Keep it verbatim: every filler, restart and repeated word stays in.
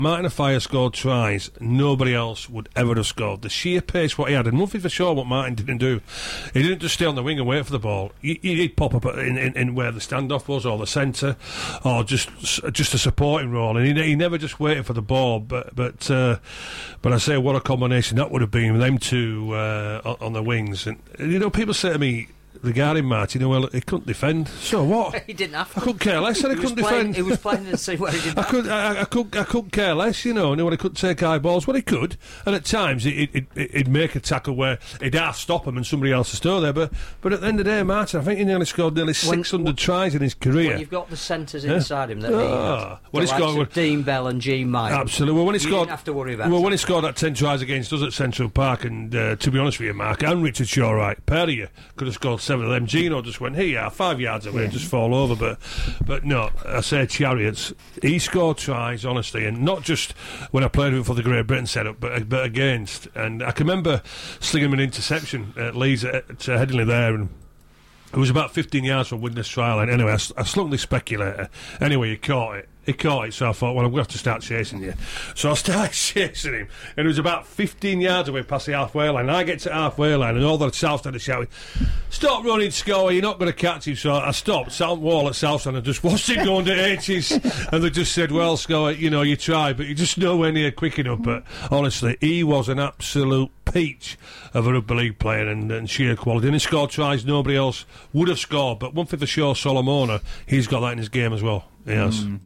Martin Offiah scored tries nobody else would ever have scored. The sheer pace what he had, and one thing for sure what Martin didn't do, he didn't just stay on the wing and wait for the ball. He, he'd pop up in, in, in where the standoff was, or the centre, or just just a supporting role, and he, he never just waited for the ball. But but uh, but I say, what a combination that would have been with them two uh, on the wings. And you know, people say to me regarding Martin, you know, well, he couldn't defend. So what? He didn't have to. I couldn't care less. And he, he couldn't playing, defend. He was playing to see where he didn't. I could. I, I could. I couldn't care less. You know. You know what? He couldn't take high balls. Well, he could, and at times he'd, he'd, he'd make a tackle where he'd half stop him and somebody else is still there. But but at the end of the day, Martin, I think he nearly scored nearly six hundred when, tries in his career. When you've got the centres inside yeah. him that oh. he had, well, he scored with Dean Bell and Gene Meyer. Absolutely. Well, when he you scored, didn't have to worry about. Well, that. when he scored that ten tries against us at Central Park, and uh, to be honest with you, Mark and Richard Shaw, right, pair of you could have scored seven of them. Gino just went, here you are, five yards away, yeah. and just fall over. But but no, I say Chariots. He scored tries, honestly, and not just when I played with him for the Great Britain setup, but but against. And I can remember slinging him an interception at Leeds at, at Headingley there, and it was about fifteen yards from Widnes trial. And anyway, I, I slung the speculator. Anyway, he caught it. He caught it, so I thought, well, I'm going to have to start chasing you. So I started chasing him, and it was about fifteen yards away past the halfway line. And I get to the halfway line, and all the South started shouting, stop running, Scorer, you're not going to catch him. So I stopped, sat on the wall at Southstand and just watched him going to H's. And they just said, well, Scorer, you know, you tried, but you're just nowhere near quick enough. But honestly, he was an absolute peach of a rugby league player and, and sheer quality. And he scored tries nobody else would have scored. But one thing for sure, Solomona, he's got that in his game as well. Yes. Mm.